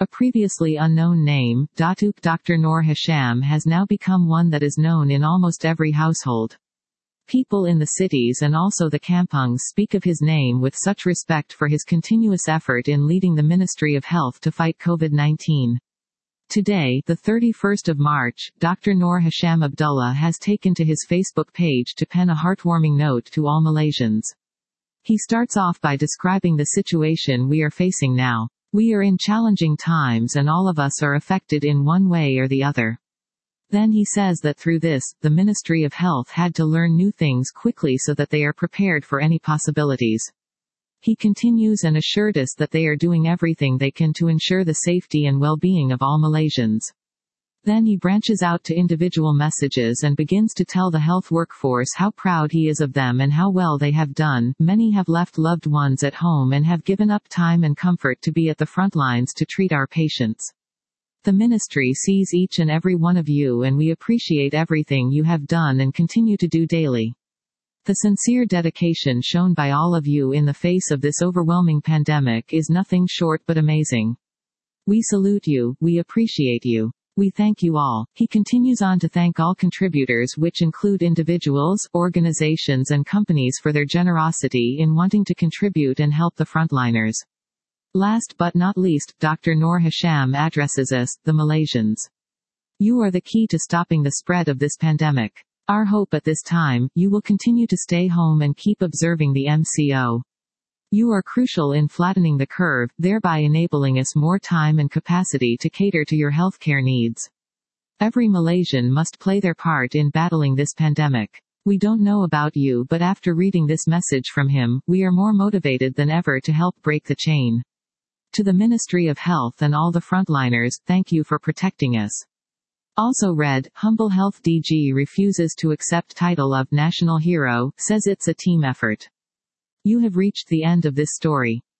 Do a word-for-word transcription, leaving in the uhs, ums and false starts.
A previously unknown name, Datuk Doctor Noor Hisham, has now become one that is known in almost every household. People in the cities and also the kampungs speak of his name with such respect for his continuous effort in leading the Ministry of Health to fight COVID nineteen. Today, the thirty-first of March, Doctor Noor Hisham Abdullah has taken to his Facebook page to pen a heartwarming note to all Malaysians. He starts off by describing the situation we are facing now. We are in challenging times and all of us are affected in one way or the other. Then he says that through this, the Ministry of Health had to learn new things quickly so that they are prepared for any possibilities. He continues and assured us that they are doing everything they can to ensure the safety and well-being of all Malaysians. Then he branches out to individual messages and begins to tell the health workforce how proud he is of them and how well they have done. Many have left loved ones at home and have given up time and comfort to be at the front lines to treat our patients. The ministry sees each and every one of you and we appreciate everything you have done and continue to do daily. The sincere dedication shown by all of you in the face of this overwhelming pandemic is nothing short but amazing. We salute you, we appreciate you. We thank you all. He continues on to thank all contributors, which include individuals, organizations and companies, for their generosity in wanting to contribute and help the frontliners. Last but not least, Doctor Noor Hisham addresses us, the Malaysians. You are the key to stopping the spread of this pandemic. Our hope at this time, you will continue to stay home and keep observing the M C O. You are crucial in flattening the curve, thereby enabling us more time and capacity to cater to your healthcare needs. Every Malaysian must play their part in battling this pandemic. We don't know about you, but after reading this message from him, we are more motivated than ever to help break the chain. To the Ministry of Health and all the frontliners, thank you for protecting us. Also read, Humble Health D G refuses to accept title of National Hero, says it's a team effort. You have reached the end of this story.